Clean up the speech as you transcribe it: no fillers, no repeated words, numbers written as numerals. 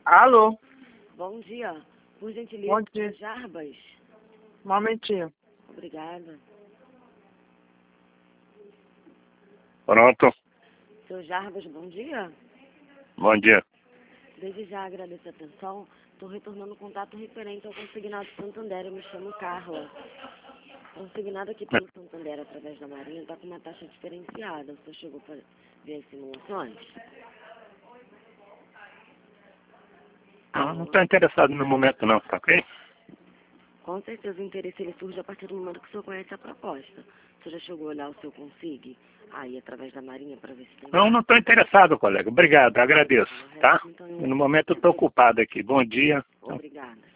Alô? Bom dia. Por gentileza, Bom dia. Jarbas. Um momentinho. Obrigada. Pronto. Seu Jarbas, bom dia. Bom dia. Desde já agradeço a atenção. Estou retornando o contato referente ao consignado Santander. Eu me chamo Carla. Consignado aqui pelo Santander através da Marinha está com uma taxa diferenciada. O senhor chegou para ver as simulações? Não estou interessado no momento não, tá ok? Com certeza o interesse ele surge a partir do momento que o senhor conhece a proposta. O senhor já chegou a olhar o seu consig aí através da Marinha para ver se tem... Não estou interessado, colega. Obrigado, agradeço, tá? Então, No momento eu estou ocupado aqui. Bom dia. obrigada.